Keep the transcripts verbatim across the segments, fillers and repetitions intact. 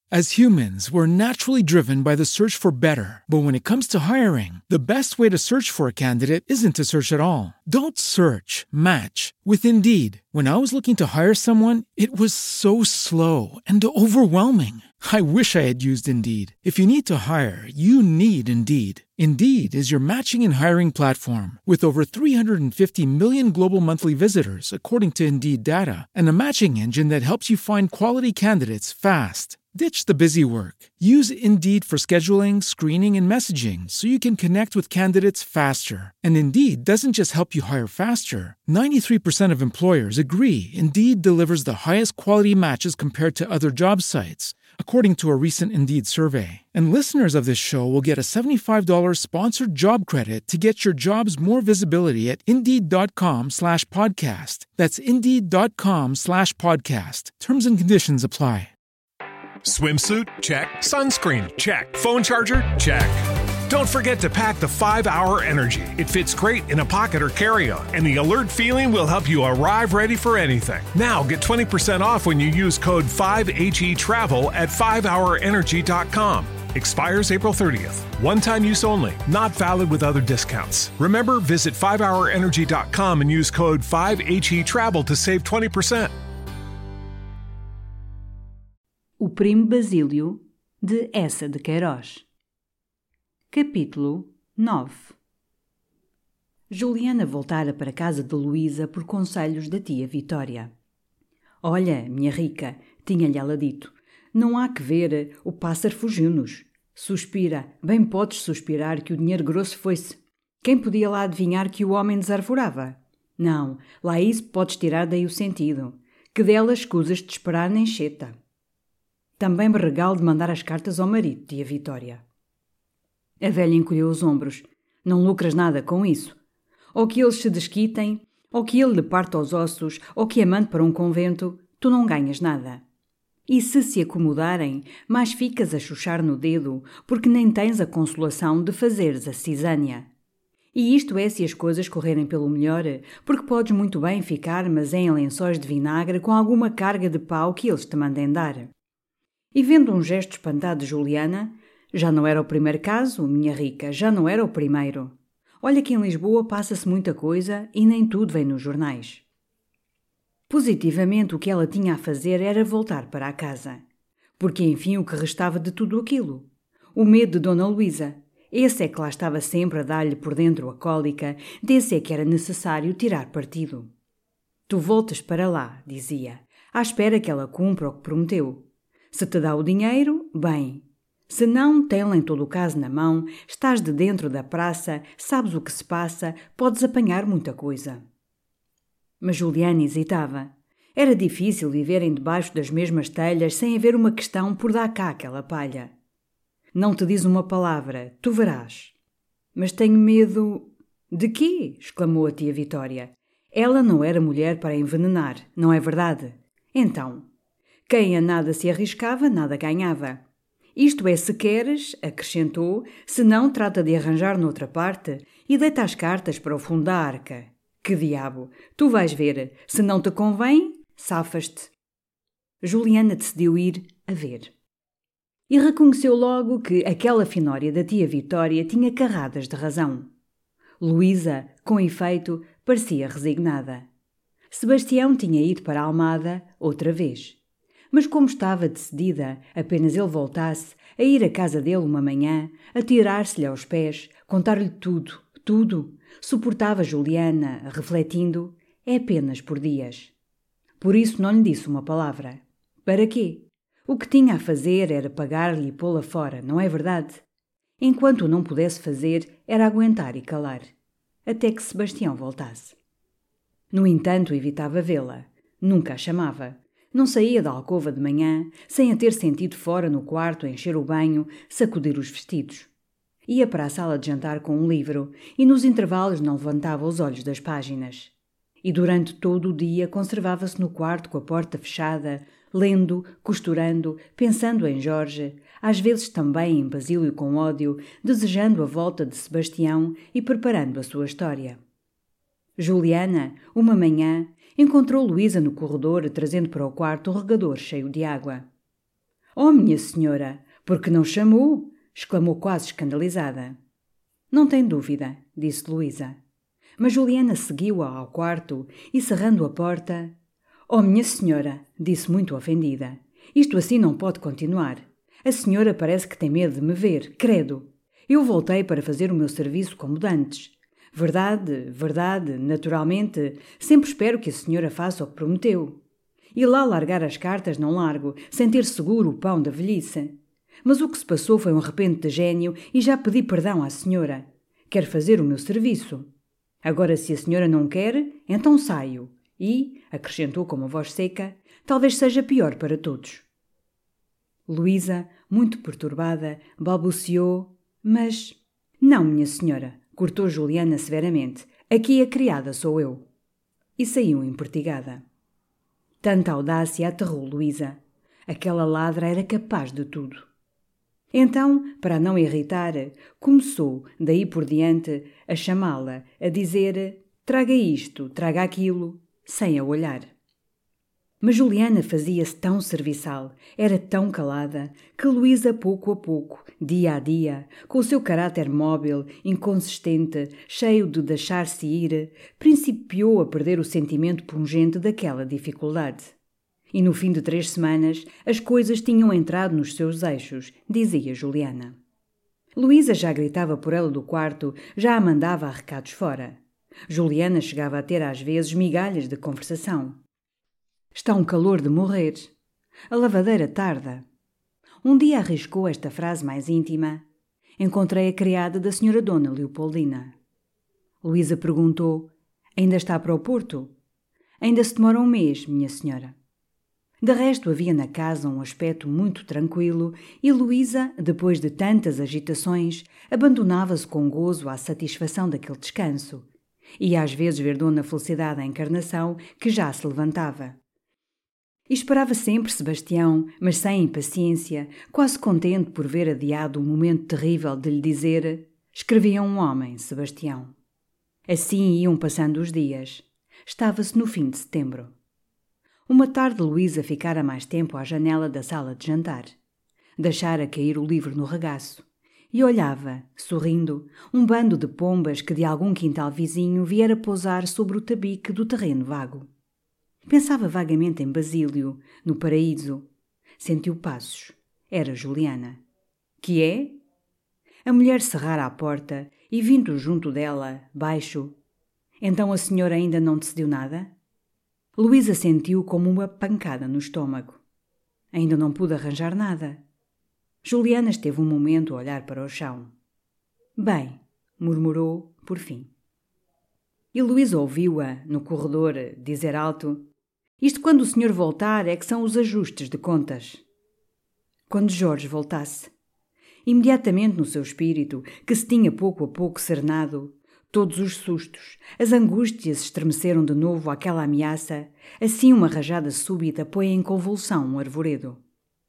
As humans, we're naturally driven by the search for better. But when it comes to hiring, the best way to search for a candidate isn't to search at all. Don't search, match with Indeed. When I was looking to hire someone, it was so slow and overwhelming. I wish I had used Indeed. If you need to hire, you need Indeed. Indeed is your matching and hiring platform with over three hundred fifty million global monthly visitors, according to Indeed data, and a matching engine that helps you find quality candidates fast. Ditch the busy work. Use Indeed for scheduling, screening, and messaging so you can connect with candidates faster. And Indeed doesn't just help you hire faster. ninety-three percent of employers agree Indeed delivers the highest quality matches compared to other job sites, according to a recent Indeed survey. And listeners of this show will get a seventy-five dollars sponsored job credit to get your jobs more visibility at Indeed.com slash podcast. That's Indeed.com slash podcast. Terms and conditions apply. Swimsuit? Check. Sunscreen? Check. Phone charger? Check. Don't forget to pack the five hour Energy. It fits great in a pocket or carry-on, and the alert feeling will help you arrive ready for anything. Now get twenty percent off when you use code five H E travel at five hour energy dot com. Expires April thirtieth. One-time use only. Not valid with other discounts. Remember, visit five hour energy dot com and use code five H E travel to save twenty percent. O Primo Basílio, de Eça de Queiroz. Capítulo nove. Juliana voltara para casa de Luísa por conselhos da tia Vitória. Olha, minha rica, tinha-lhe ela dito, não há que ver, o pássaro fugiu-nos. Suspira, bem podes suspirar que o dinheiro grosso foi-se. Quem podia lá adivinhar que o homem desarvorava? Não, lá isso podes tirar daí o sentido, que delas escusas de esperar nem cheta. Também me regalo de mandar as cartas ao marido, tia Vitória. A velha encolheu os ombros. Não lucras nada com isso. Ou que eles se desquitem, ou que ele lhe parta os ossos, ou que a mande para um convento, tu não ganhas nada. E se se acomodarem, mais ficas a chuchar no dedo, porque nem tens a consolação de fazeres a cisânia. E isto é se as coisas correrem pelo melhor, porque podes muito bem ficar, mas em lençóis de vinagre com alguma carga de pau que eles te mandem dar. E vendo um gesto espantado de Juliana, já não era o primeiro caso, minha rica, já não era o primeiro. Olha que em Lisboa passa-se muita coisa e nem tudo vem nos jornais. Positivamente o que ela tinha a fazer era voltar para a casa. Porque enfim o que restava de tudo aquilo? O medo de Dona Luísa. Esse é que lá estava sempre a dar-lhe por dentro a cólica, desse é que era necessário tirar partido. Tu voltas para lá, dizia, à espera que ela cumpra o que prometeu. Se te dá o dinheiro, bem. Se não, tem-la em todo o caso na mão, estás de dentro da praça, sabes o que se passa, podes apanhar muita coisa. Mas Juliana hesitava. Era difícil viverem debaixo das mesmas telhas sem haver uma questão por dar cá aquela palha. Não te diz uma palavra, tu verás. Mas tenho medo... De quê? Exclamou a tia Vitória. Ela não era mulher para envenenar, não é verdade? Então... Quem a nada se arriscava, nada ganhava. Isto é, se queres, acrescentou, se não trata de arranjar noutra parte e deita as cartas para o fundo da arca. Que diabo! Tu vais ver, se não te convém, safas-te. Juliana decidiu ir a ver. E reconheceu logo que aquela finória da tia Vitória tinha carradas de razão. Luísa, com efeito, parecia resignada. Sebastião tinha ido para a Almada outra vez. Mas como estava decidida, apenas ele voltasse, a ir à casa dele uma manhã, a tirar-se-lhe aos pés, contar-lhe tudo, tudo, suportava Juliana, refletindo, é apenas por dias. Por isso não lhe disse uma palavra. Para quê? O que tinha a fazer era pagar-lhe e pô-la fora, não é verdade? Enquanto o não pudesse fazer, era aguentar e calar, até que Sebastião voltasse. No entanto, evitava vê-la, nunca a chamava. Não saía da alcova de manhã, sem a ter sentido fora no quarto, encher o banho, sacudir os vestidos. Ia para a sala de jantar com um livro e nos intervalos não levantava os olhos das páginas. E durante todo o dia conservava-se no quarto com a porta fechada, lendo, costurando, pensando em Jorge, às vezes também em Basílio com ódio, desejando a volta de Sebastião e preparando a sua história. Juliana, uma manhã, encontrou Luísa no corredor trazendo para o quarto o regador cheio de água. Oh, minha senhora, por que não chamou? Exclamou quase escandalizada. Não tem dúvida, disse Luísa. Mas Juliana seguiu-a ao quarto e, cerrando a porta... Oh, minha senhora, disse muito ofendida, isto assim não pode continuar. A senhora parece que tem medo de me ver, credo. Eu voltei para fazer o meu serviço como dantes. Verdade, verdade, naturalmente, sempre espero que a senhora faça o que prometeu. E lá largar as cartas não largo, sem ter seguro o pão da velhice. Mas o que se passou foi um repente de gênio e já pedi perdão à senhora. Quero fazer o meu serviço. Agora, se a senhora não quer, então saio. E, acrescentou com uma voz seca, talvez seja pior para todos. Luísa, muito perturbada, balbuciou, mas... Não, minha senhora, cortou Juliana severamente, aqui a criada sou eu. E saiu empertigada. Tanta audácia aterrou Luísa. Aquela ladra era capaz de tudo. Então, para a não irritar, começou, daí por diante, a chamá-la, a dizer traga isto, traga aquilo, sem a olhar. Mas Juliana fazia-se tão serviçal, era tão calada, que Luísa pouco a pouco, dia a dia, com o seu caráter móvel, inconsistente, cheio de deixar-se ir, principiou a perder o sentimento pungente daquela dificuldade. E no fim de três semanas as coisas tinham entrado nos seus eixos, dizia Juliana. Luísa já gritava por ela do quarto, já a mandava a recados fora. Juliana chegava a ter às vezes migalhas de conversação. Está um calor de morrer. A lavadeira tarda. Um dia arriscou esta frase mais íntima. Encontrei a criada da senhora Dona Leopoldina. Luísa perguntou, ainda está para o Porto? Ainda se demora um mês, minha senhora. De resto, havia na casa um aspecto muito tranquilo e Luísa, depois de tantas agitações, abandonava-se com gozo à satisfação daquele descanso. E às vezes ver Dona Felicidade em Encarnação, que já se levantava. E esperava sempre Sebastião, mas sem impaciência, quase contente por ver adiado o momento terrível de lhe dizer escrevia um homem, Sebastião. Assim iam passando os dias. Estava-se no fim de setembro. Uma tarde Luísa ficara mais tempo à janela da sala de jantar. Deixara cair o livro no regaço e olhava, sorrindo, um bando de pombas que de algum quintal vizinho viera pousar sobre o tabique do terreno vago. Pensava vagamente em Basílio, no paraíso. Sentiu passos. Era Juliana. Que é? A mulher cerrara a porta e, vindo junto dela, baixo. Então a senhora ainda não decidiu nada? Luísa sentiu como uma pancada no estômago. Ainda não pude arranjar nada. Juliana esteve um momento a olhar para o chão. Bem, murmurou, por fim. E Luísa ouviu-a, no corredor, dizer alto: isto quando o senhor voltar é que são os ajustes de contas. Quando Jorge voltasse. Imediatamente no seu espírito, que se tinha pouco a pouco serenado, todos os sustos, as angústias estremeceram de novo àquela ameaça, assim uma rajada súbita põe em convulsão um arvoredo.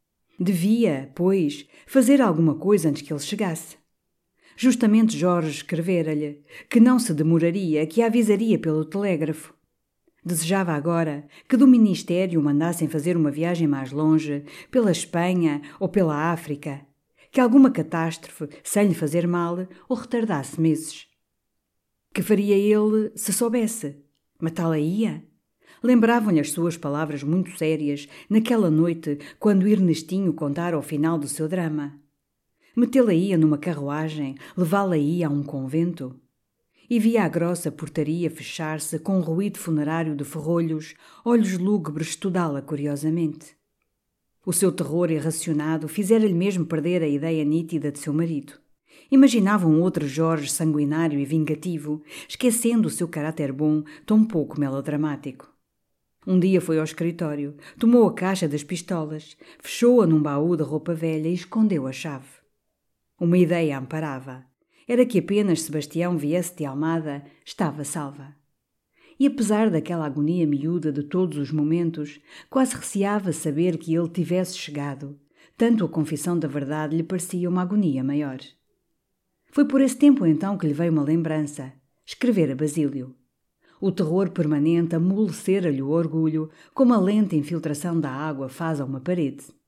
Devia, pois, fazer alguma coisa antes que ele chegasse. Justamente Jorge escrevera-lhe que não se demoraria, que a avisaria pelo telégrafo. Desejava agora que do Ministério mandassem fazer uma viagem mais longe, pela Espanha ou pela África, que alguma catástrofe, sem lhe fazer mal, o retardasse meses. Que faria ele se soubesse? Matá-la-ia? Lembravam-lhe as suas palavras muito sérias naquela noite quando Ernestinho contara o final do seu drama. Metê-la-ia numa carruagem, levá-la-ia a um convento? E via a grossa portaria fechar-se com um ruído funerário de ferrolhos, olhos lúgubres estudá-la curiosamente. O seu terror irracionado fizera-lhe mesmo perder a ideia nítida de seu marido. Imaginava um outro Jorge sanguinário e vingativo, esquecendo o seu caráter bom, tão pouco melodramático. Um dia foi ao escritório, tomou a caixa das pistolas, fechou-a num baú de roupa velha e escondeu a chave. Uma ideia a amparava. Era que apenas Sebastião viesse de Almada, estava salva. E apesar daquela agonia miúda de todos os momentos, quase receava saber que ele tivesse chegado. Tanto a confissão da verdade lhe parecia uma agonia maior. Foi por esse tempo então que lhe veio uma lembrança. Escrever a Basílio. O terror permanente amolecera-lhe o orgulho, como a lenta infiltração da água faz a uma parede.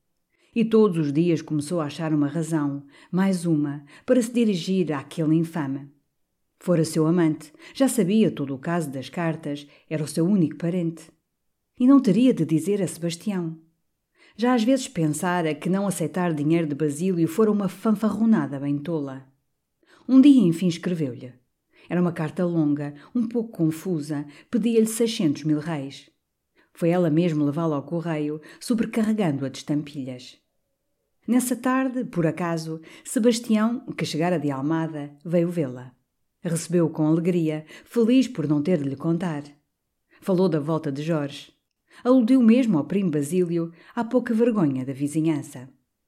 E todos os dias começou a achar uma razão, mais uma, para se dirigir àquele infame. Fora seu amante, já sabia todo o caso das cartas, era o seu único parente. E não teria de dizer a Sebastião. Já às vezes pensara que não aceitar dinheiro de Basílio fora uma fanfarronada bem tola. Um dia, enfim, escreveu-lhe. Era uma carta longa, um pouco confusa, pedia-lhe seiscentos mil réis. Foi ela mesmo levá-la ao correio, sobrecarregando-a de estampilhas. Nessa tarde, por acaso, Sebastião, que chegara de Almada, veio vê-la. Recebeu-o com alegria, feliz por não ter de lhe contar. Falou da volta de Jorge. Aludiu mesmo ao primo Basílio, à pouca vergonha da vizinhança.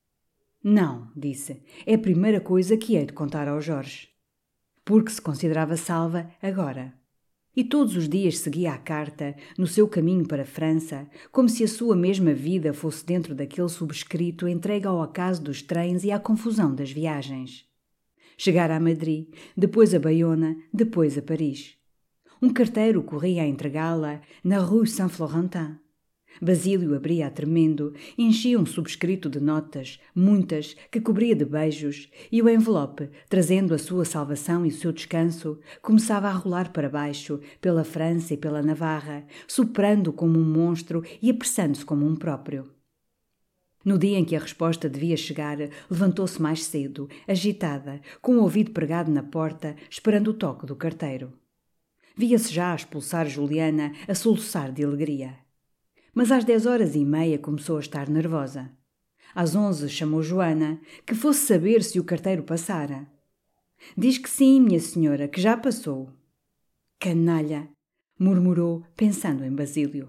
Não, disse, é a primeira coisa que hei de contar ao Jorge. Porque se considerava salva agora. E todos os dias seguia a carta, no seu caminho para a França, como se a sua mesma vida fosse dentro daquele subscrito entregue ao acaso dos trens e à confusão das viagens. Chegara a Madrid, depois a Baiona, depois a Paris. Um carteiro corria a entregá-la na Rue Saint-Florentin. Basílio abria-a tremendo, enchia um subscrito de notas, muitas, que cobria de beijos, e o envelope, trazendo a sua salvação e o seu descanso, começava a rolar para baixo, pela França e pela Navarra, soprando como um monstro e apressando-se como um próprio. No dia em que a resposta devia chegar, levantou-se mais cedo, agitada, com o ouvido pregado na porta, esperando o toque do carteiro. Via-se já a expulsar Juliana, a soluçar de alegria. Mas às dez horas e meia começou a estar nervosa. Às onze chamou Joana, que fosse saber se o carteiro passara. Diz que sim, minha senhora, que já passou. Canalha! Murmurou, pensando em Basílio.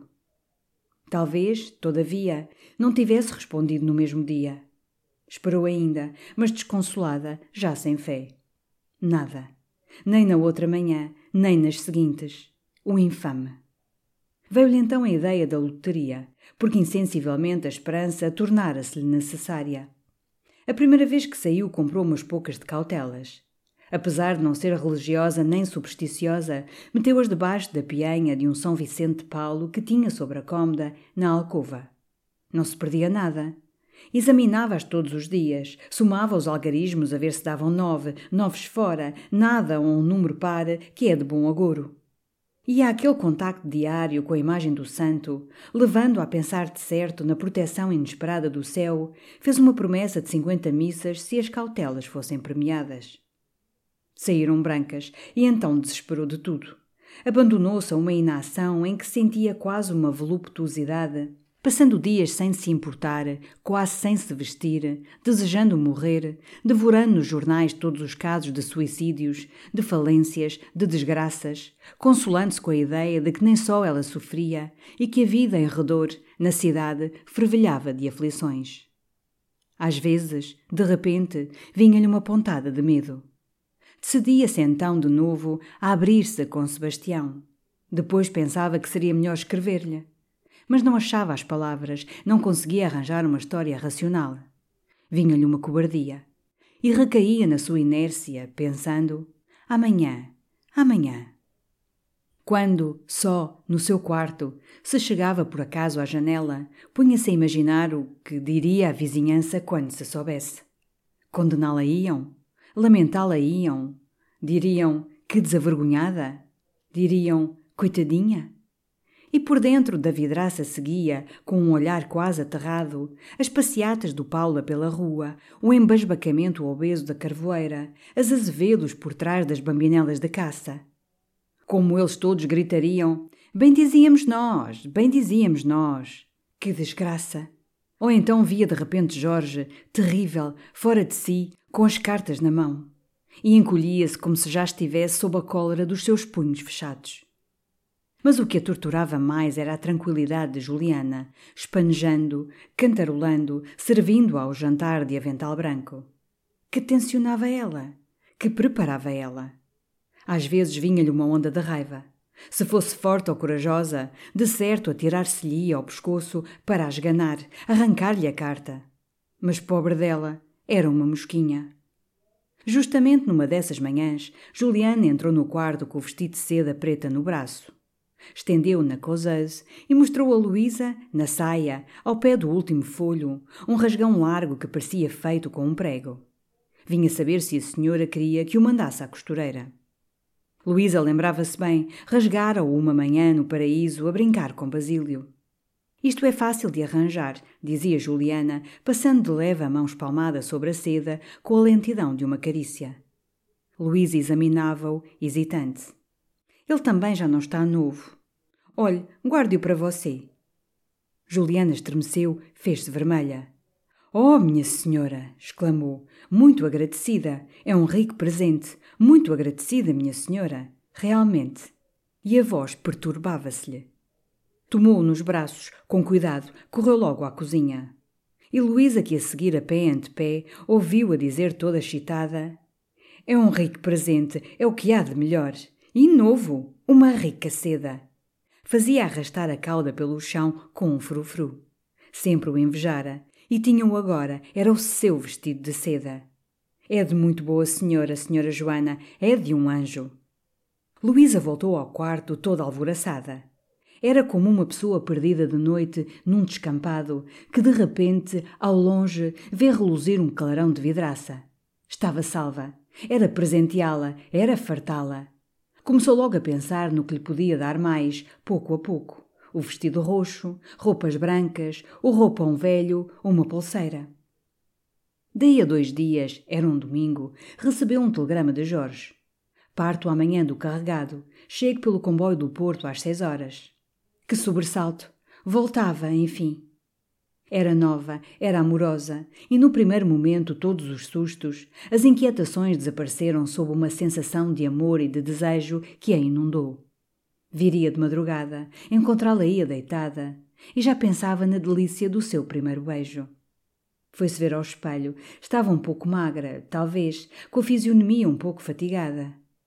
Talvez, todavia, não tivesse respondido no mesmo dia. Esperou ainda, mas desconsolada, já sem fé. Nada. Nem na outra manhã, nem nas seguintes. O infame. Veio-lhe então a ideia da loteria, porque insensivelmente a esperança tornara-se-lhe necessária. A primeira vez que saiu comprou umas poucas de cautelas. Apesar de não ser religiosa nem supersticiosa, meteu-as debaixo da pianha de um São Vicente de Paulo que tinha sobre a cômoda, na alcova. Não se perdia nada. Examinava-as todos os dias, somava os algarismos a ver se davam nove, noves fora, nada ou um número par, que é de bom agouro. E àquele contacto diário com a imagem do santo, levando-a a pensar de certo na proteção inesperada do céu, fez uma promessa de cinquenta missas se as cautelas fossem premiadas. Saíram brancas e então desesperou de tudo. Abandonou-se a uma inação em que sentia quase uma voluptuosidade, passando dias sem se importar, quase sem se vestir, desejando morrer, devorando nos jornais todos os casos de suicídios, de falências, de desgraças, consolando-se com a ideia de que nem só ela sofria e que a vida em redor, na cidade, fervilhava de aflições. Às vezes, de repente, vinha-lhe uma pontada de medo. Decidia-se então de novo a abrir-se com Sebastião. Depois pensava que seria melhor escrever-lhe. Mas não achava as palavras, não conseguia arranjar uma história racional. Vinha-lhe uma cobardia. E recaía na sua inércia, pensando: amanhã, amanhã. Quando, só, no seu quarto, se chegava por acaso à janela, punha-se a imaginar o que diria a vizinhança quando se soubesse. Condená-la iam? Lamentá-la iam? Diriam: que desavergonhada? Diriam: coitadinha? E por dentro da vidraça seguia, com um olhar quase aterrado, as passeatas do Paula pela rua, o embasbacamento obeso da carvoeira, as azevedos por trás das bambinelas de caça. Como eles todos gritariam: bem dizíamos nós, bem dizíamos nós. Que desgraça! Ou então via de repente Jorge, terrível, fora de si, com as cartas na mão, e encolhia-se como se já estivesse sob a cólera dos seus punhos fechados. Mas o que a torturava mais era a tranquilidade de Juliana, espanejando, cantarolando, servindo-a ao jantar de avental branco. Que tencionava ela? Que preparava ela? Às vezes vinha-lhe uma onda de raiva. Se fosse forte ou corajosa, de certo atirar-se-lhe ao pescoço para a esganar, arrancar-lhe a carta. Mas pobre dela, era uma mosquinha. Justamente numa dessas manhãs, Juliana entrou no quarto com o vestido de seda preta no braço. Estendeu na causeuse e mostrou a Luísa, na saia, ao pé do último folho, um rasgão largo que parecia feito com um prego. Vinha saber se a senhora queria que o mandasse à costureira. Luísa lembrava-se bem, rasgara-o uma manhã no paraíso a brincar com Basílio. Isto é fácil de arranjar, dizia Juliana, passando de leve a mão espalmada sobre a seda com a lentidão de uma carícia. Luísa examinava-o, hesitante. Ele também já não está novo. Olhe, guarde-o para você. Juliana estremeceu, fez-se vermelha. Oh, minha senhora! Exclamou, muito agradecida. É um rico presente. Muito agradecida, minha senhora. Realmente. E a voz perturbava-se-lhe. Tomou-o nos braços, com cuidado, correu logo à cozinha. E Luísa, que a seguir a pé ante pé, ouviu-a dizer toda excitada: é um rico presente, é o que há de melhor. E novo, uma rica seda. Fazia arrastar a cauda pelo chão com um frufru. Sempre o invejara, e tinha-o agora, era o seu vestido de seda. É de muito boa senhora, senhora Joana, é de um anjo. Luísa voltou ao quarto toda alvoroçada. Era como uma pessoa perdida de noite num descampado, que de repente, ao longe, vê reluzir um clarão de vidraça. Estava salva. Era presenteá-la, era fartá-la. Começou logo a pensar no que lhe podia dar mais, pouco a pouco. O vestido roxo, roupas brancas, o roupão velho, uma pulseira. Daí a dois dias, era um domingo, recebeu um telegrama de Jorge. Parto amanhã do carregado, chego pelo comboio do Porto às seis horas. Que sobressalto! Voltava, enfim. Era nova, era amorosa, e no primeiro momento todos os sustos, as inquietações desapareceram sob uma sensação de amor e de desejo que a inundou. Viria de madrugada, encontrá-la-ia deitada, e já pensava na delícia do seu primeiro beijo. Foi-se ver ao espelho, estava um pouco magra, talvez, com a fisionomia um pouco fatigada.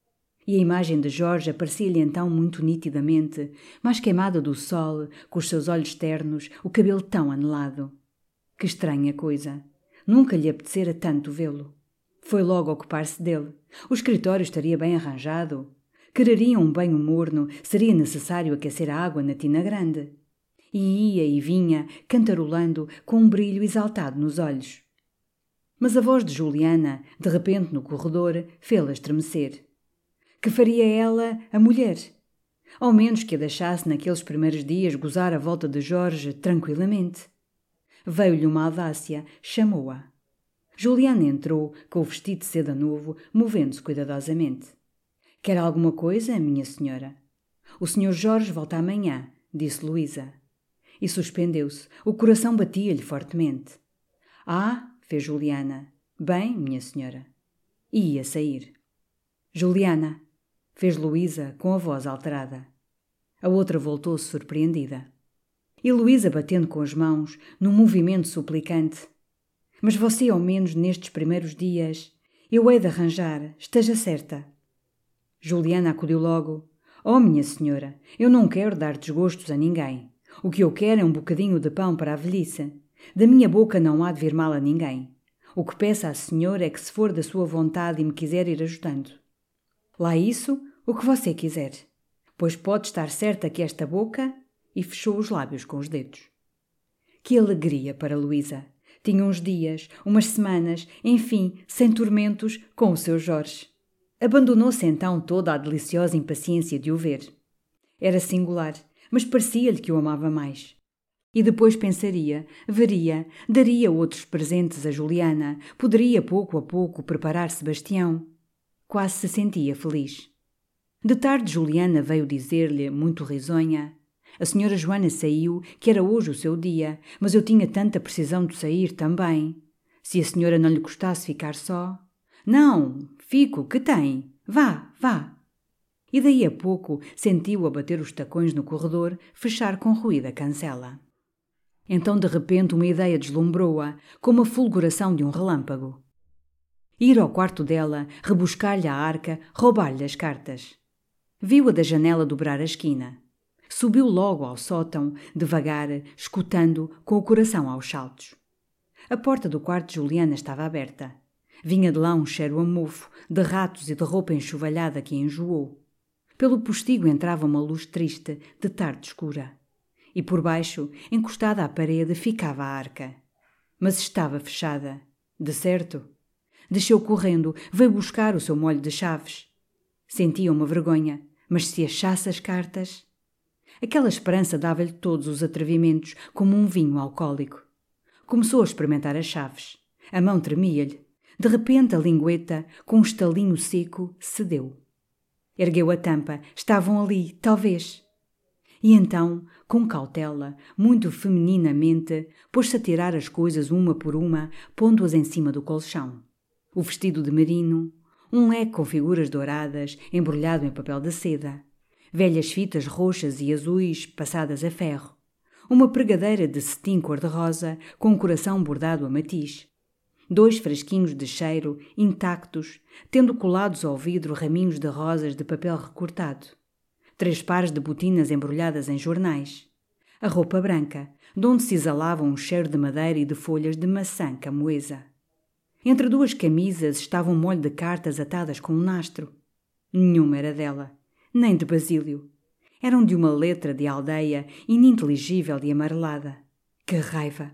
E a imagem de Jorge aparecia-lhe então muito nitidamente, mais queimada do sol, com os seus olhos ternos, o cabelo tão anelado. Que estranha coisa! Nunca lhe apetecera tanto vê-lo. Foi logo ocupar-se dele. O escritório estaria bem arranjado. Quereria um banho morno, seria necessário aquecer a água na tina grande. E ia e vinha, cantarolando, com um brilho exaltado nos olhos. Mas a voz de Juliana, de repente no corredor, fê-la estremecer. Que faria ela, a mulher? Ao menos que a deixasse naqueles primeiros dias gozar à volta de Jorge tranquilamente. Veio-lhe uma audácia, chamou-a. Juliana entrou, com o vestido de seda novo, movendo-se cuidadosamente. Quer alguma coisa, minha senhora? O senhor Jorge volta amanhã, disse Luísa. E suspendeu-se, o coração batia-lhe fortemente. Ah, fez Juliana. Bem, minha senhora. E ia sair. Juliana, fez Luísa com a voz alterada. A outra voltou-se surpreendida. E Luísa, batendo com as mãos, num movimento suplicante. Mas você, ao menos nestes primeiros dias, eu hei de arranjar, esteja certa. Juliana acudiu logo. Oh, minha senhora, eu não quero dar desgostos a ninguém. O que eu quero é um bocadinho de pão para a velhice. Da minha boca não há de vir mal a ninguém. O que peço à senhora é que, se for da sua vontade e me quiser ir ajudando. Lá isso, o que você quiser. Pois pode estar certa que esta boca... E fechou os lábios com os dedos. Que alegria para Luísa! Tinha uns dias, umas semanas, enfim, sem tormentos, com o seu Jorge. Abandonou-se então toda a deliciosa impaciência de o ver. Era singular, mas parecia-lhe que o amava mais. E depois pensaria, veria, daria outros presentes a Juliana, poderia pouco a pouco preparar Sebastião. Quase se sentia feliz. De tarde Juliana veio dizer-lhe, muito risonha: a senhora Joana saiu, que era hoje o seu dia, mas eu tinha tanta precisão de sair também. Se a senhora não lhe gostasse ficar só... Não, fico, que tem? Vá, vá. E daí a pouco sentiu-a bater os tacões no corredor, fechar com ruído a cancela. Então de repente uma ideia deslumbrou-a, como a fulguração de um relâmpago. Ir ao quarto dela, rebuscar-lhe a arca, roubar-lhe as cartas. Viu-a da janela dobrar a esquina. Subiu logo ao sótão, devagar, escutando, com o coração aos saltos. A porta do quarto de Juliana estava aberta. Vinha de lá um cheiro a mofo, de ratos e de roupa enxovalhada que a enjoou. Pelo postigo entrava uma luz triste de tarde escura. E por baixo, encostada à parede, ficava a arca. Mas estava fechada. De certo. Desceu correndo, veio buscar o seu molho de chaves. Sentia uma vergonha, mas se achasse as cartas... Aquela esperança dava-lhe todos os atrevimentos, como um vinho alcoólico. Começou a experimentar as chaves. A mão tremia-lhe. De repente a lingueta, com um estalinho seco, cedeu. Ergueu a tampa. Estavam ali, talvez. E então, com cautela, muito femininamente, pôs-se a tirar as coisas uma por uma, pondo-as em cima do colchão. O vestido de merino, um leque com figuras douradas, embrulhado em papel de seda, velhas fitas roxas e azuis passadas a ferro, uma pregadeira de cetim cor-de-rosa com um coração bordado a matiz, dois frasquinhos de cheiro intactos, tendo colados ao vidro raminhos de rosas de papel recortado, três pares de botinas embrulhadas em jornais, a roupa branca, de onde se exalava um cheiro de madeira e de folhas de maçã camoesa. Entre duas camisas estava um molho de cartas atadas com um nastro. Nenhuma era dela, nem de Basílio. Eram de uma letra de aldeia ininteligível e amarelada. Que raiva!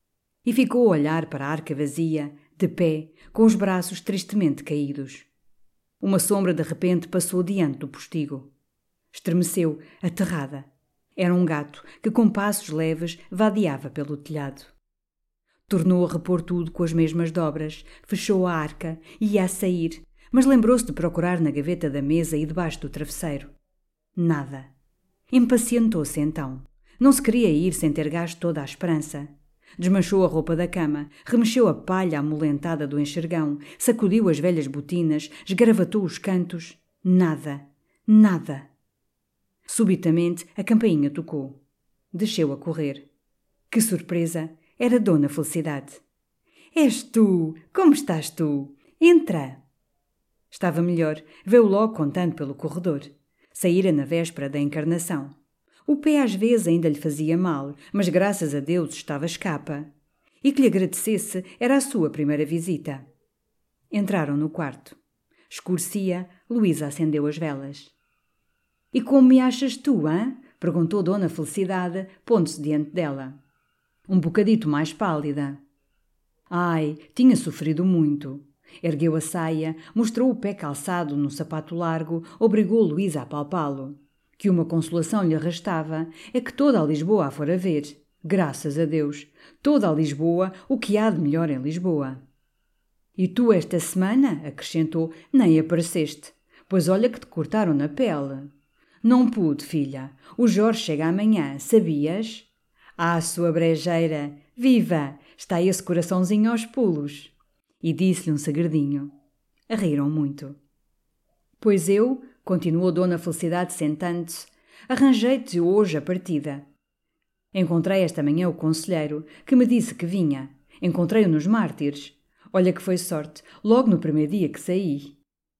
E ficou a olhar para a arca vazia, de pé, com os braços tristemente caídos. Uma sombra de repente passou diante do postigo. Estremeceu, aterrada. Era um gato que, com passos leves, vadeava pelo telhado. Tornou a repor tudo com as mesmas dobras, fechou a arca e ia a sair, mas lembrou-se de procurar na gaveta da mesa e debaixo do travesseiro. Nada. Impacientou-se então. Não se queria ir sem ter gasto toda a esperança. Desmanchou a roupa da cama, remexeu a palha amolentada do enxergão, sacudiu as velhas botinas, esgravatou os cantos. Nada. Nada. Subitamente a campainha tocou. Desceu a correr. Que surpresa! Era Dona Felicidade. És tu! Como estás tu? Entra! Estava melhor. Veio logo contando pelo corredor. Saíra na véspera da encarnação. O pé às vezes ainda lhe fazia mal, mas graças a Deus estava escapa. E que lhe agradecesse era a sua primeira visita. Entraram no quarto. Escurecia, Luísa acendeu as velas. E como me achas tu, hã? Perguntou Dona Felicidade, pondo-se diante dela. Um bocadito mais pálida. Ai, tinha sofrido muito. Ergueu a saia, mostrou o pé calçado no sapato largo, obrigou Luísa a palpá-lo. Que uma consolação lhe restava é que toda a Lisboa a fora ver. Graças a Deus! Toda a Lisboa, o que há de melhor em Lisboa. E tu esta semana, acrescentou, nem apareceste, pois olha que te cortaram na pele. Não pude, filha. O Jorge chega amanhã, sabias? Ah, sua brejeira! Viva! Está esse coraçãozinho aos pulos! E disse-lhe um segredinho. Riram muito. Pois eu, continuou Dona Felicidade sentando-se, arranjei-te hoje a partida. Encontrei esta manhã o conselheiro, que me disse que vinha. Encontrei-o nos Mártires. Olha que foi sorte, logo no primeiro dia que saí.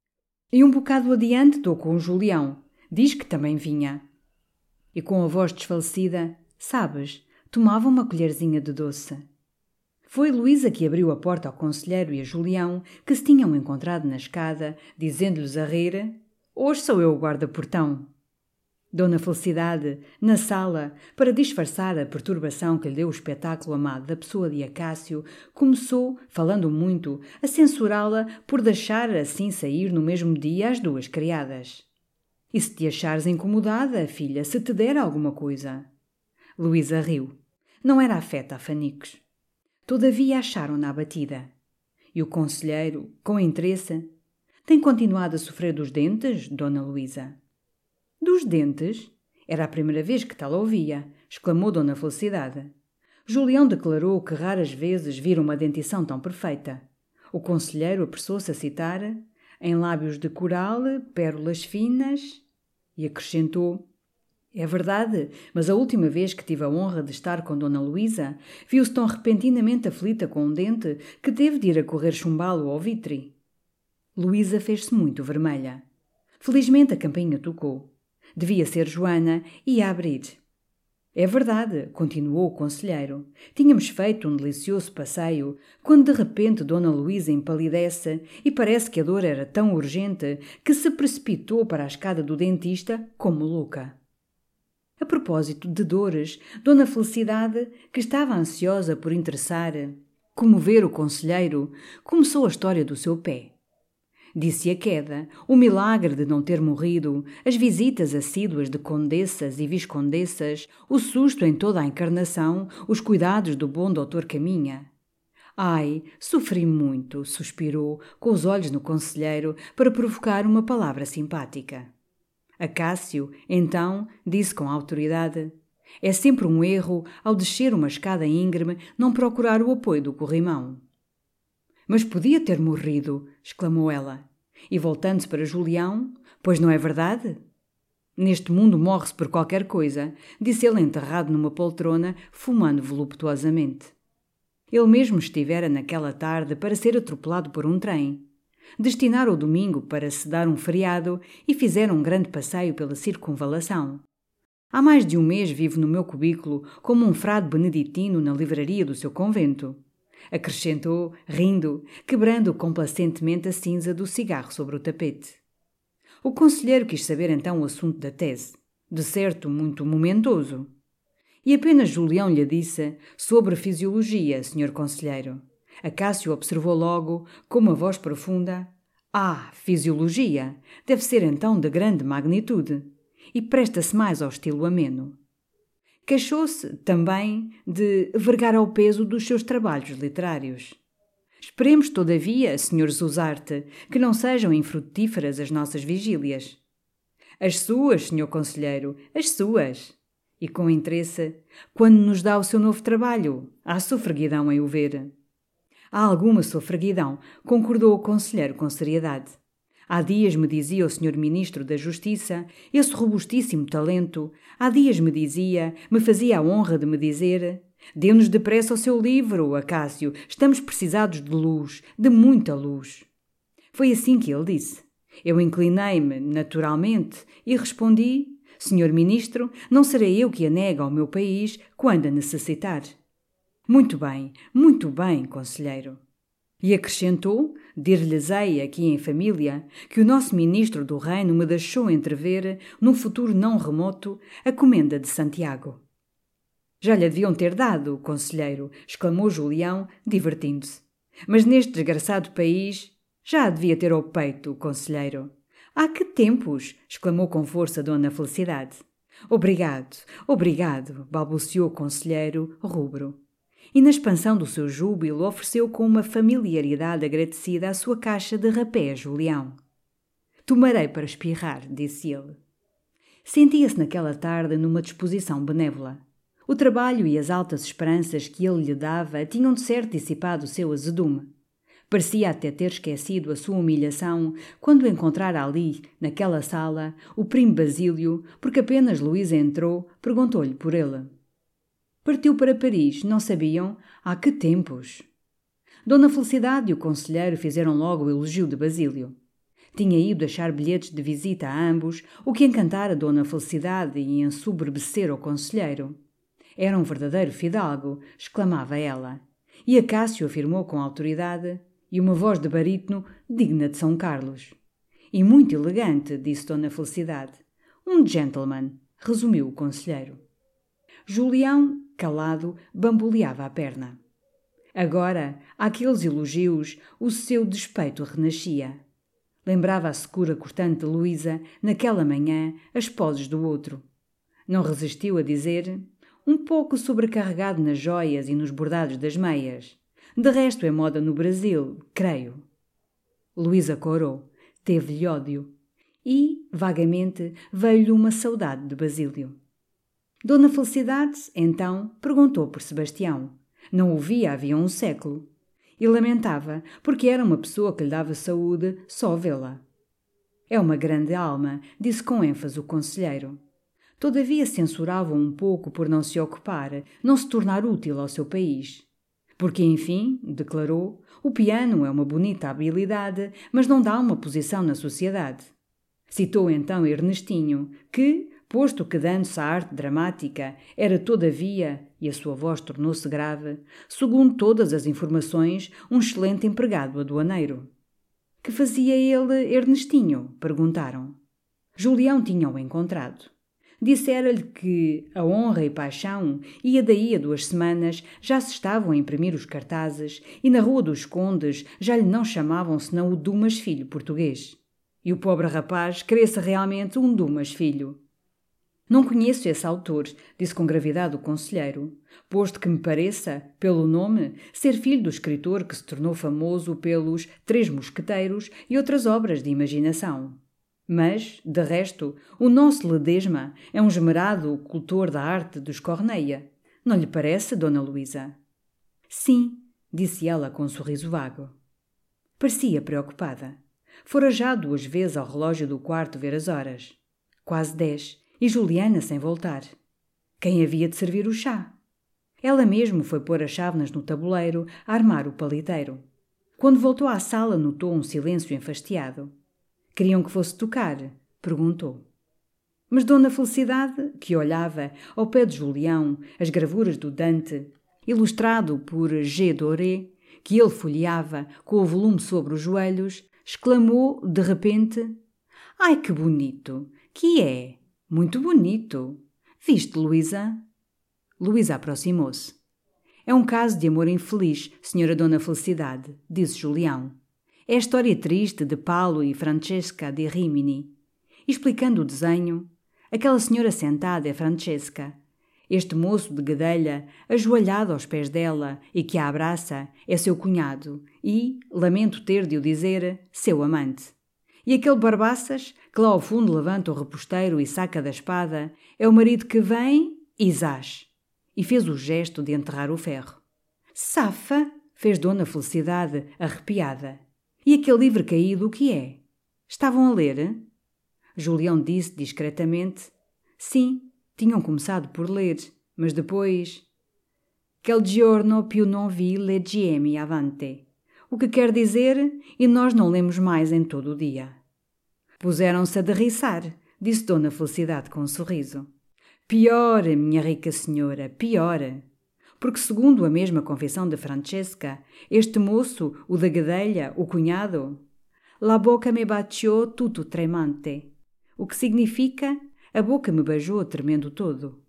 E um bocado adiante estou com o Julião. Diz que também vinha. E com a voz desfalecida, sabes, tomava uma colherzinha de doce. Foi Luísa que abriu a porta ao conselheiro e a Julião, que se tinham encontrado na escada, dizendo-lhes a rir: hoje sou eu o guarda-portão. Dona Felicidade, na sala, para disfarçar a perturbação que lhe deu o espetáculo amado da pessoa de Acácio, começou, falando muito, a censurá-la por deixar assim sair no mesmo dia as duas criadas. E se te achares incomodada, filha, se te der alguma coisa? Luísa riu. Não era afeta a fanicos. Todavia acharam-na abatida. E o conselheiro, com interesse, tem continuado a sofrer dos dentes, Dona Luísa? Dos dentes? Era a primeira vez que tal ouvia, exclamou Dona Felicidade. Julião declarou que raras vezes vira uma dentição tão perfeita. O conselheiro apressou-se a citar, em lábios de coral, pérolas finas, e acrescentou: é verdade, mas a última vez que tive a honra de estar com Dona Luísa, viu-se tão repentinamente aflita com um dente que teve de ir a correr chumbá-lo ao vitre. Luísa fez-se muito vermelha. Felizmente a campainha tocou. Devia ser Joana e ia abrir. É verdade, continuou o conselheiro. Tínhamos feito um delicioso passeio, quando de repente Dona Luísa empalidece e parece que a dor era tão urgente que se precipitou para a escada do dentista como louca. A propósito de dores, Dona Felicidade, que estava ansiosa por interessar, comover o conselheiro, começou a história do seu pé. Disse a queda, o milagre de não ter morrido, as visitas assíduas de condessas e viscondessas, o susto em toda a encarnação, os cuidados do bom doutor Caminha. Ai, sofri muito, suspirou, com os olhos no conselheiro, para provocar uma palavra simpática. Acácio, então, disse com autoridade: é sempre um erro, ao descer uma escada íngreme, não procurar o apoio do corrimão. Mas podia ter morrido, exclamou ela. E voltando-se para Julião, pois não é verdade? Neste mundo morre-se por qualquer coisa, disse ele enterrado numa poltrona, fumando voluptuosamente. Ele mesmo estivera naquela tarde para ser atropelado por um trem. Destinaram o domingo para se dar um feriado e fizeram um grande passeio pela circunvalação. Há mais de um mês vivo no meu cubículo como um frade beneditino na livraria do seu convento. Acrescentou, rindo, quebrando complacentemente a cinza do cigarro sobre o tapete. O conselheiro quis saber então o assunto da tese, de certo muito momentoso. E apenas Julião lhe disse sobre fisiologia, senhor conselheiro. Acácio observou logo, com uma voz profunda: ah, fisiologia! Deve ser então de grande magnitude. E presta-se mais ao estilo ameno. Queixou-se, também, de vergar ao peso dos seus trabalhos literários. Esperemos, todavia, senhor Zuzarte, que não sejam infrutíferas as nossas vigílias. As suas, senhor conselheiro, as suas. E com interesse, quando nos dá o seu novo trabalho, há sofreguidão em o ver. Há alguma sofreguidão, concordou o conselheiro com seriedade. Há dias me dizia o senhor Ministro da Justiça, esse robustíssimo talento, há dias me dizia, me fazia a honra de me dizer: dê-nos depressa o seu livro, Acácio, estamos precisados de luz, de muita luz. Foi assim que ele disse. Eu inclinei-me, naturalmente, e respondi: senhor Ministro, não serei eu que a nega ao meu país quando a necessitar. Muito bem, muito bem, conselheiro. E acrescentou, dir-lhes-ei aqui em família, que o nosso ministro do reino me deixou entrever, num futuro não remoto, a comenda de Santiago. Já lhe deviam ter dado, conselheiro, exclamou Julião, divertindo-se. Mas neste desgraçado país já a devia ter ao peito, conselheiro. Há que tempos! Exclamou com força Dona Felicidade. Obrigado, obrigado, balbuciou o conselheiro, rubro. E na expansão do seu júbilo ofereceu com uma familiaridade agradecida a sua caixa de rapé a Julião. Tomarei para espirrar, disse ele. Sentia-se naquela tarde numa disposição benévola. O trabalho e as altas esperanças que ele lhe dava tinham de certo dissipado o seu azedume. Parecia até ter esquecido a sua humilhação quando encontrara ali, naquela sala, o primo Basílio, porque apenas Luísa entrou, perguntou-lhe por ele. Partiu para Paris, não sabiam? Há que tempos! Dona Felicidade e o conselheiro fizeram logo o elogio de Basílio. Tinha ido deixar bilhetes de visita a ambos, o que encantara Dona Felicidade e ensoberbecera o conselheiro. Era um verdadeiro fidalgo, exclamava ela. E Acácio afirmou com autoridade, e uma voz de barítono digna de São Carlos. E muito elegante, disse Dona Felicidade. Um gentleman, resumiu o conselheiro. Julião, calado, bamboleava a perna. Agora, àqueles elogios, o seu despeito renascia. Lembrava a secura cortante de Luísa, naquela manhã, as poses do outro. Não resistiu a dizer, um pouco sobrecarregado nas joias e nos bordados das meias. De resto é moda no Brasil, creio. Luísa corou, teve-lhe ódio. E, vagamente, veio-lhe uma saudade de Basílio. Dona Felicidade, então, perguntou por Sebastião. Não o via havia um século. E lamentava, porque era uma pessoa que lhe dava saúde só vê-la. É uma grande alma, disse com ênfase o conselheiro. Todavia censurava um pouco por não se ocupar, não se tornar útil ao seu país. Porque, enfim, declarou, o piano é uma bonita habilidade, mas não dá uma posição na sociedade. Citou então Ernestinho, que, Posto que dando-se a arte dramática era todavia, e a sua voz tornou-se grave, segundo todas as informações, um excelente empregado aduaneiro. Que fazia ele, Ernestinho? Perguntaram. Julião tinha-o encontrado. Dissera-lhe que a honra e paixão ia daí a duas semanas já se estavam a imprimir os cartazes e na Rua dos Condes já lhe não chamavam senão o Dumas Filho português. E o pobre rapaz cresce realmente um Dumas Filho. Não conheço esse autor, disse com gravidade o conselheiro, posto que me pareça, pelo nome, ser filho do escritor que se tornou famoso pelos Três Mosqueteiros e outras obras de imaginação. Mas, de resto, o nosso Ledesma é um esmerado cultor da arte dos Corneia. Não lhe parece, Dona Luísa? Sim, disse ela com um sorriso vago. Parecia preocupada. Fora já duas vezes ao relógio do quarto ver as horas. Quase dez. E Juliana sem voltar. Quem havia de servir o chá? Ela mesmo foi pôr as chávenas no tabuleiro, a armar o paliteiro. Quando voltou à sala notou um silêncio enfastiado. Queriam que fosse tocar? Perguntou. Mas Dona Felicidade, que olhava, ao pé de Julião, as gravuras do Dante, ilustrado por G. Doré, que ele folheava com o volume sobre os joelhos, exclamou, de repente, «Ai, que bonito! Que é? Muito bonito! Viste, Luísa?» Luísa aproximou-se. «É um caso de amor infeliz, senhora Dona Felicidade», disse Julião. «É a história triste de Paulo e Francesca de Rimini. Explicando o desenho, aquela senhora sentada é Francesca. Este moço de guedelha, ajoelhado aos pés dela e que a abraça, é seu cunhado e, lamento ter de o dizer, seu amante. E aquele Barbaças, que lá ao fundo levanta o reposteiro e saca da espada, é o marido que vem e zás. E fez o gesto de enterrar o ferro. Safa, fez Dona Felicidade, arrepiada. E aquele livro caído, o que é? Estavam a ler? Julião disse discretamente. Sim, tinham começado por ler, mas depois... Quel giorno più non vi leggiemi avante. O que quer dizer, e nós não lemos mais em todo o dia. Puseram-se a derriçar, disse Dona Felicidade com um sorriso. Pior, minha rica senhora, pior. Porque, segundo a mesma confissão de Francesca, este moço, o da guedelha, o cunhado, la boca me baciò tutto tremante, o que significa, a boca me beijou tremendo todo.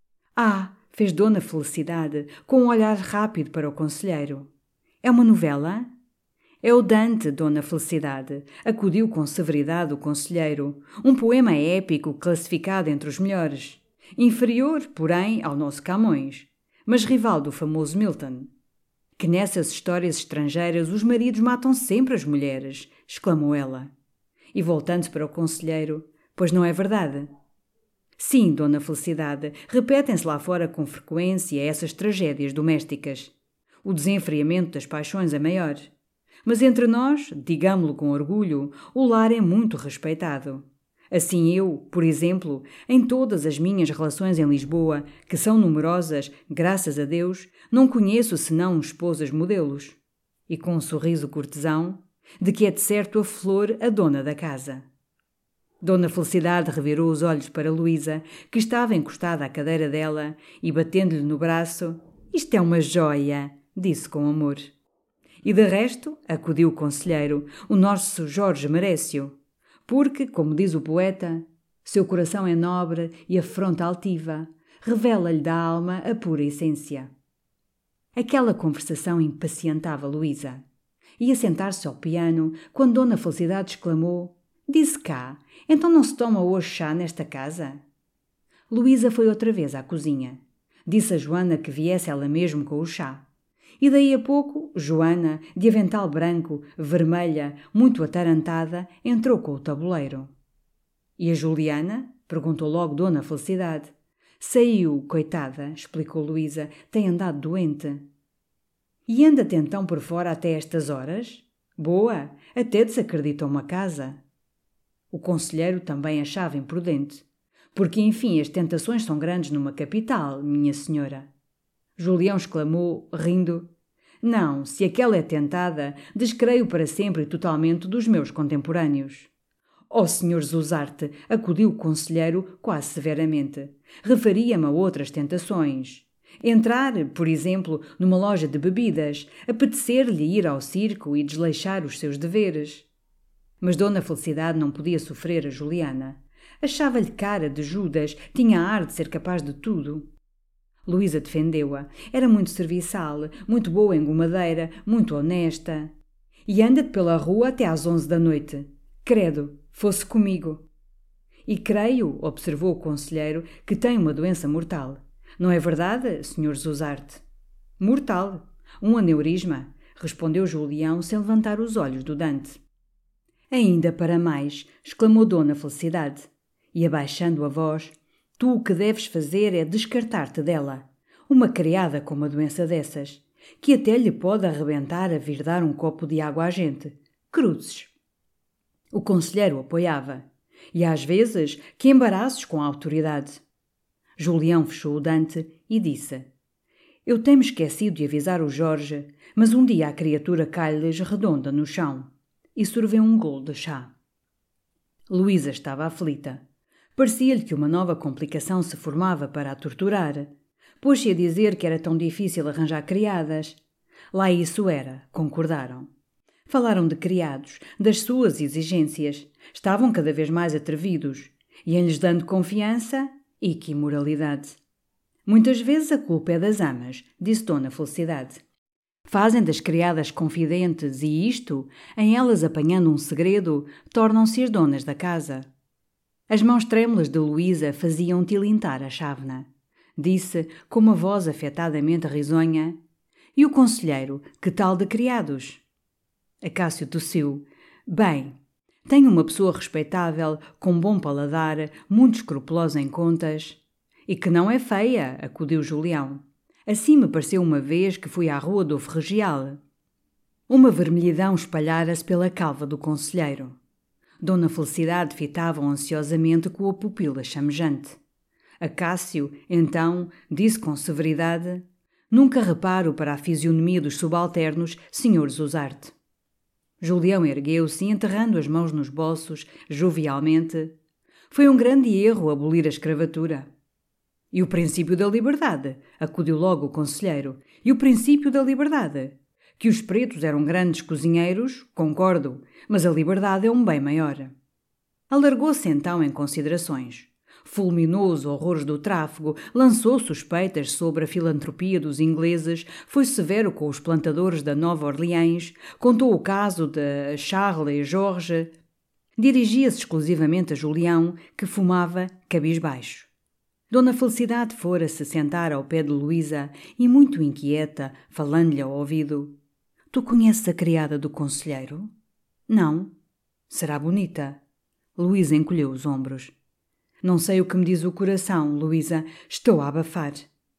Ah, fez Dona Felicidade, com um olhar rápido para o conselheiro. É uma novela? É o Dante, Dona Felicidade, acudiu com severidade o conselheiro, um poema épico classificado entre os melhores, inferior, porém, ao nosso Camões, mas rival do famoso Milton. Que nessas histórias estrangeiras os maridos matam sempre as mulheres, exclamou ela. E voltando-se para o conselheiro, pois não é verdade? Sim, Dona Felicidade, repetem-se lá fora com frequência essas tragédias domésticas. O desenfreamento das paixões é maior. Mas entre nós, digamo-lo com orgulho, o lar é muito respeitado. Assim eu, por exemplo, em todas as minhas relações em Lisboa, que são numerosas, graças a Deus, não conheço senão esposas modelos. E com um sorriso cortesão, de que é de certo a flor a dona da casa. Dona Felicidade revirou os olhos para Luísa, que estava encostada à cadeira dela, e batendo-lhe no braço, «Isto é uma joia!» disse com amor. E de resto, acudiu o conselheiro, o nosso Jorge Merécio, porque, como diz o poeta, seu coração é nobre e a fronte altiva, revela-lhe da alma a pura essência. Aquela conversação impacientava Luísa. Ia sentar-se ao piano, quando Dona Felicidade exclamou, «Disse cá, então não se toma hoje chá nesta casa?» Luísa foi outra vez à cozinha. Disse a Joana que viesse ela mesmo com o chá. E daí a pouco, Joana, de avental branco, vermelha, muito atarantada, entrou com o tabuleiro. «E a Juliana?» perguntou logo Dona Felicidade. «Saiu, coitada», explicou Luísa, «tem andado doente». «E anda-te então por fora até estas horas? Boa, até desacredita uma casa». O conselheiro também achava imprudente, porque enfim as tentações são grandes numa capital, minha senhora. Julião exclamou, rindo, «Não, se aquela é tentada, descreio para sempre e totalmente dos meus contemporâneos». Oh, senhor Zuzarte, acudiu o conselheiro quase severamente. Referia-me a outras tentações. Entrar, por exemplo, numa loja de bebidas, apetecer-lhe ir ao circo e desleixar os seus deveres. Mas Dona Felicidade não podia sofrer a Juliana. Achava-lhe cara de Judas, tinha ar de ser capaz de tudo. Luísa defendeu-a. Era muito serviçal, muito boa engomadeira, muito honesta. E anda-te pela rua até às onze da noite. Credo, fosse comigo. E creio, observou o conselheiro, que tem uma doença mortal. Não é verdade, senhor Zuzarte? Mortal. Um aneurisma, respondeu Julião sem levantar os olhos do Dante. Ainda para mais, exclamou Dona Felicidade. E abaixando a voz, tu o que deves fazer é descartar-te dela. Uma criada com uma doença dessas, que até lhe pode arrebentar a vir dar um copo de água à gente. Cruzes. O conselheiro apoiava. E às vezes, que embaraços com a autoridade. Julião fechou o Dante e disse: Eu tenho esquecido de avisar o Jorge, mas um dia a criatura cai-lhes redonda no chão. E sorveu um golo de chá. Luísa estava aflita. Parecia-lhe que uma nova complicação se formava para a torturar. Pôs-se a dizer que era tão difícil arranjar criadas. Lá isso era, concordaram. Falaram de criados, das suas exigências. Estavam cada vez mais atrevidos. Iam-lhes dando confiança e que imoralidade. Muitas vezes a culpa é das amas, disse Dona Felicidade. Fazem das criadas confidentes e isto, em elas apanhando um segredo, tornam-se as donas da casa. As mãos trêmulas de Luísa faziam tilintar a chávena. Disse, com uma voz afetadamente risonha: E o conselheiro, que tal de criados? Acácio tossiu. Bem, tenho uma pessoa respeitável, com bom paladar, muito escrupulosa em contas. E que não é feia, acudiu Julião. Assim me pareceu uma vez que fui à rua do Ferregial. Uma vermelhidão espalhara-se pela calva do conselheiro. Dona Felicidade fitava-o ansiosamente com a pupila chamejante. Acácio, então, disse com severidade: Nunca reparo para a fisionomia dos subalternos, senhor Zuzarte. Julião ergueu-se, enterrando as mãos nos bolsos, jovialmente. Foi um grande erro abolir a escravatura. E o princípio da liberdade, acudiu logo o conselheiro. E o princípio da liberdade? Que os pretos eram grandes cozinheiros, concordo, mas a liberdade é um bem maior. Alargou-se então em considerações. Fulminou os horrores do tráfego, lançou suspeitas sobre a filantropia dos ingleses, foi severo com os plantadores da Nova Orleans, contou o caso de Charles e George. Dirigia-se exclusivamente a Julião, que fumava cabisbaixo. Dona Felicidade fora-se sentar ao pé de Luísa e, muito inquieta, falando-lhe ao ouvido: Tu conheces a criada do conselheiro? Não. Será bonita. Luísa encolheu os ombros. Não sei o que me diz o coração, Luísa, estou a abafar.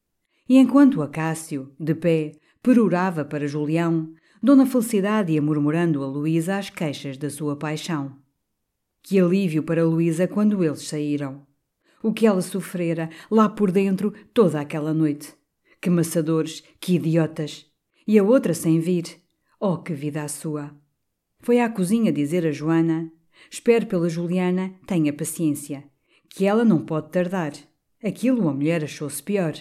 E enquanto Acácio, de pé, perorava para Julião, Dona Felicidade ia murmurando a Luísa as queixas da sua paixão. Que alívio para Luísa quando eles saíram. O que ela sofrera, lá por dentro, toda aquela noite. Que maçadores, que idiotas! E a outra sem vir. Oh, que vida a sua! Foi à cozinha dizer a Joana: Espere pela Juliana, tenha paciência, que ela não pode tardar. Aquilo a mulher achou-se pior.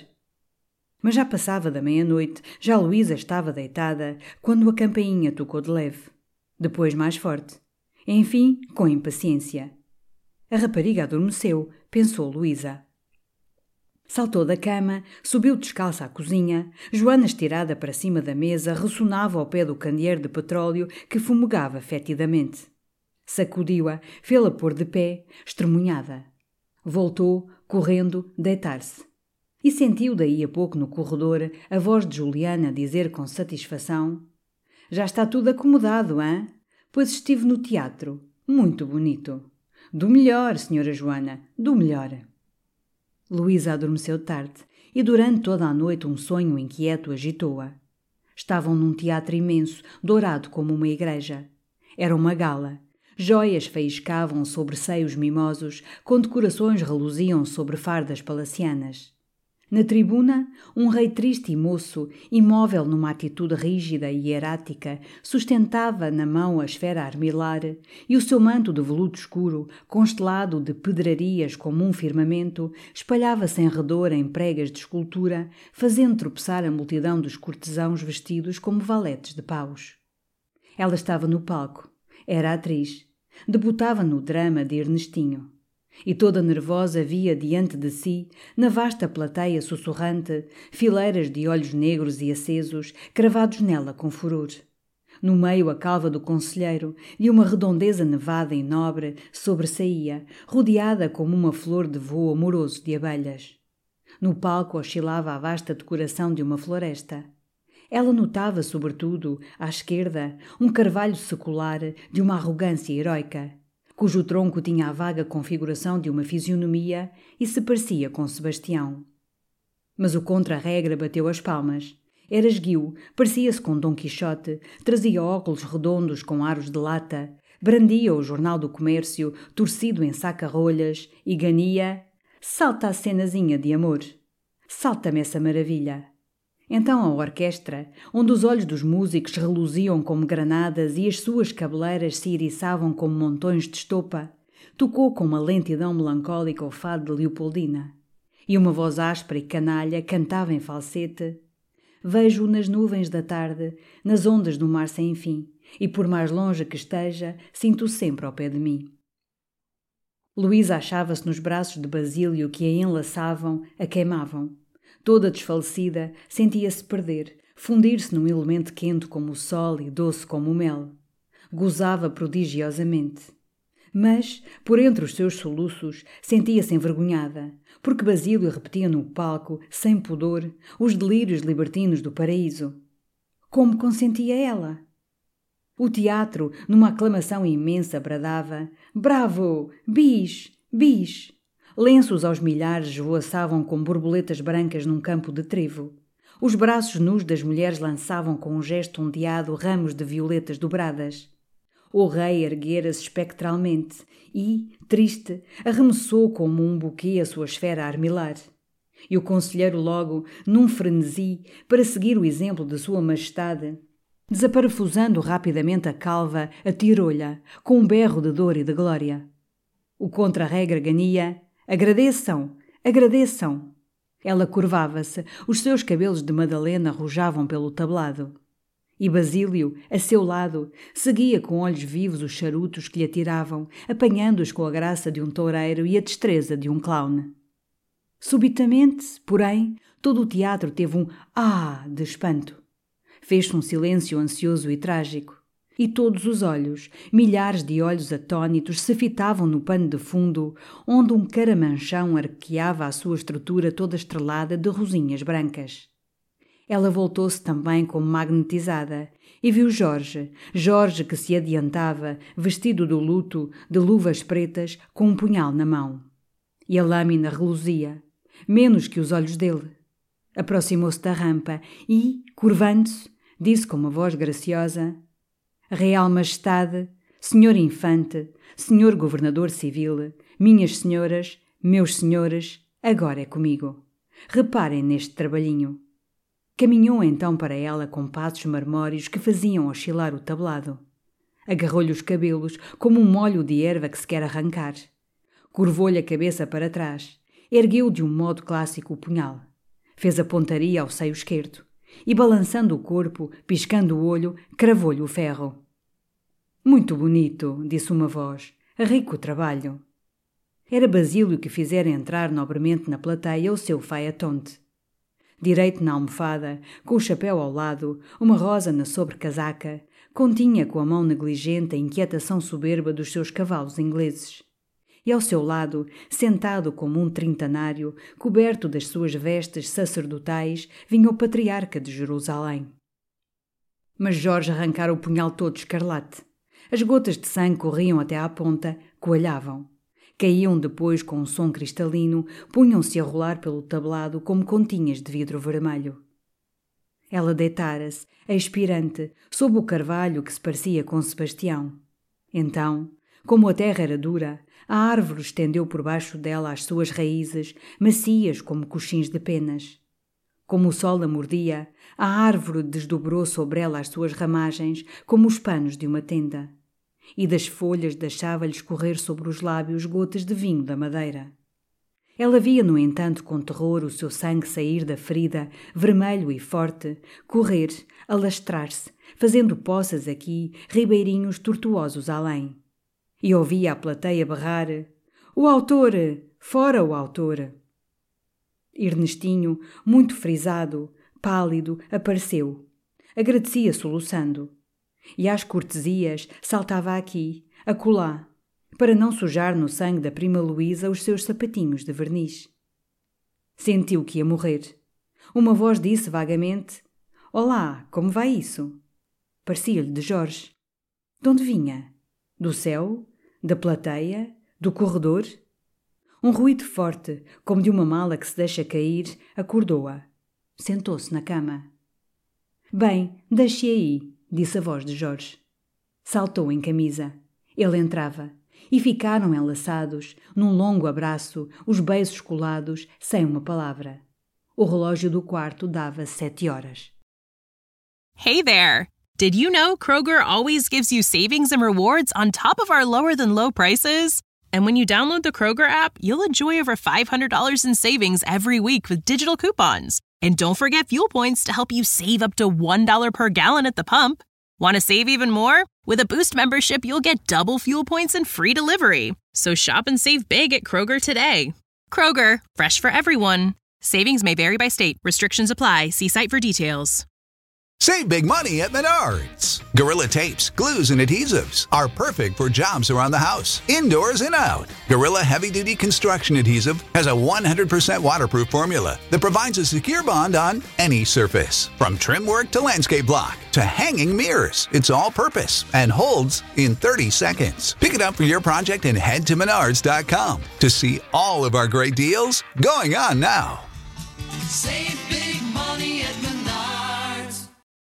Mas já passava da meia-noite, já Luísa estava deitada, quando a campainha tocou de leve. Depois mais forte. Enfim, com impaciência. A rapariga adormeceu, pensou Luísa. Saltou da cama, subiu descalça à cozinha. Joana, estirada para cima da mesa, ressonava ao pé do candeeiro de petróleo que fumegava fetidamente. Sacudiu-a, fê-la pôr de pé, estremunhada. Voltou, correndo, deitar-se. E sentiu daí a pouco no corredor a voz de Juliana dizer com satisfação: Já está tudo acomodado, hã? Pois estive no teatro. Muito bonito. Do melhor, senhora Joana, do melhor. Luísa adormeceu tarde e durante toda a noite um sonho inquieto agitou-a. Estavam num teatro imenso, dourado como uma igreja. Era uma gala. Joias faiscavam sobre seios mimosos, condecorações reluziam sobre fardas palacianas. Na tribuna, um rei triste e moço, imóvel numa atitude rígida e hierática, sustentava na mão a esfera armilar, e o seu manto de veludo escuro, constelado de pedrarias como um firmamento, espalhava-se em redor em pregas de escultura, fazendo tropeçar a multidão dos cortesãos vestidos como valetes de paus. Ela estava no palco, era atriz, debutava no drama de Ernestinho. E toda nervosa via diante de si, na vasta plateia sussurrante, fileiras de olhos negros e acesos, cravados nela com furor. No meio a calva do conselheiro, de uma redondeza nevada e nobre, sobressaía, rodeada como uma flor de voo amoroso de abelhas. No palco oscilava a vasta decoração de uma floresta. Ela notava, sobretudo, à esquerda, um carvalho secular de uma arrogância heroica, cujo tronco tinha a vaga configuração de uma fisionomia e se parecia com Sebastião. Mas o contra-regra bateu as palmas. Era esguio, parecia-se com Dom Quixote, trazia óculos redondos com aros de lata, brandia o Jornal do Comércio, torcido em saca-rolhas, e gania: salta a cenazinha de amor. Salta-me essa maravilha. Então a orquestra, onde os olhos dos músicos reluziam como granadas e as suas cabeleiras se iriçavam como montões de estopa, tocou com uma lentidão melancólica o fado de Leopoldina. E uma voz áspera e canalha cantava em falsete: vejo-o nas nuvens da tarde, nas ondas do mar sem fim, e por mais longe que esteja, sinto-o sempre ao pé de mim. Luísa achava-se nos braços de Basílio que a enlaçavam, a queimavam. Toda desfalecida, sentia-se perder, fundir-se num elemento quente como o sol e doce como o mel. Gozava prodigiosamente. Mas, por entre os seus soluços, sentia-se envergonhada, porque Basílio repetia no palco, sem pudor, os delírios libertinos do paraíso. Como consentia ela? O teatro, numa aclamação imensa, bradava: bravo! Bis! Bis! Lenços aos milhares esvoaçavam como borboletas brancas num campo de trevo. Os braços nus das mulheres lançavam com um gesto ondeado ramos de violetas dobradas. O rei erguera-se espectralmente e, triste, arremessou como um buquê a sua esfera armilar. E o conselheiro logo, num frenesi, para seguir o exemplo de sua majestade, desaparafusando rapidamente a calva, atirou-lhe, com um berro de dor e de glória. O contra-regra gania: agradeçam, agradeçam. Ela curvava-se, os seus cabelos de Madalena rojavam pelo tablado. E Basílio, a seu lado, seguia com olhos vivos os charutos que lhe atiravam, apanhando-os com a graça de um toureiro e a destreza de um clown. Subitamente, porém, todo o teatro teve um «ah» de espanto. Fez-se um silêncio ansioso e trágico. E todos os olhos, milhares de olhos atônitos, se fitavam no pano de fundo, onde um caramanchão arqueava a sua estrutura toda estrelada de rosinhas brancas. Ela voltou-se também como magnetizada e viu Jorge, Jorge que se adiantava, vestido do luto, de luvas pretas, com um punhal na mão. E a lâmina reluzia, menos que os olhos dele. Aproximou-se da rampa e, curvando-se, disse com uma voz graciosa: Real Majestade, Senhor Infante, Senhor Governador Civil, minhas senhoras, meus senhores, agora é comigo. Reparem neste trabalhinho. Caminhou então para ela com passos marmóreos que faziam oscilar o tablado. Agarrou-lhe os cabelos como um molho de erva que se quer arrancar. Curvou-lhe a cabeça para trás, ergueu de um modo clássico o punhal. Fez a pontaria ao seio esquerdo e, balançando o corpo, piscando o olho, cravou-lhe o ferro. Muito bonito, disse uma voz. Rico trabalho. Era Basílio que fizera entrar nobremente na plateia o seu faetonte. Direito na almofada, com o chapéu ao lado, uma rosa na sobrecasaca, continha com a mão negligente a inquietação soberba dos seus cavalos ingleses. E ao seu lado, sentado como um trintanário, coberto das suas vestes sacerdotais, vinha o patriarca de Jerusalém. Mas Jorge arrancara o punhal todo escarlate. As gotas de sangue corriam até à ponta, coalhavam. Caíam depois com um som cristalino, punham-se a rolar pelo tablado como continhas de vidro vermelho. Ela deitara-se, expirante, sob o carvalho que se parecia com Sebastião. Então, Como a terra era dura, a árvore estendeu por baixo dela as suas raízes, macias como coxins de penas. Como o sol a mordia, a árvore desdobrou sobre ela as suas ramagens como os panos de uma tenda, e das folhas deixava-lhe escorrer sobre os lábios gotas de vinho da madeira. Ela via, no entanto, com terror o seu sangue sair da ferida, vermelho e forte, correr, alastrar-se, fazendo poças aqui, ribeirinhos tortuosos além. E ouvia a plateia berrar: "O autor! Fora o autor!" Ernestinho, muito frisado, pálido, apareceu. Agradecia soluçando. E às cortesias saltava aqui, acolá, para não sujar no sangue da prima Luísa os seus sapatinhos de verniz. Sentiu que ia morrer. Uma voz disse vagamente: "Olá, como vai isso?" Parecia-lhe de Jorge. De onde vinha? Do céu? Da plateia? Do corredor? Um ruído forte, como de uma mala que se deixa cair, acordou-a. Sentou-se na cama. "Bem, deixe aí", disse a voz de Jorge. Saltou em camisa. Ele entrava. E ficaram enlaçados, num longo abraço, os beiços colados, sem uma palavra. O relógio do quarto dava sete horas. Hey there! Did you know Kroger always gives you savings and rewards on top of our lower-than-low prices? And when you download the Kroger app, you'll enjoy over five hundred dollars in savings every week with digital coupons. And don't forget fuel points to help you save up to one dollar per gallon at the pump. Want to save even more? With a Boost membership, you'll get double fuel points and free delivery. So shop and save big at Kroger today. Kroger, fresh for everyone. Savings may vary by state. Restrictions apply. See site for details. Save big money at Menards. Gorilla tapes, glues, and adhesives are perfect for jobs around the house, indoors and out. Gorilla Heavy Duty Construction Adhesive has a one hundred percent waterproof formula that provides a secure bond on any surface. From trim work to landscape block to hanging mirrors, it's all purpose and holds in thirty seconds. Pick it up for your project and head to menards dot com to see all of our great deals going on now. Save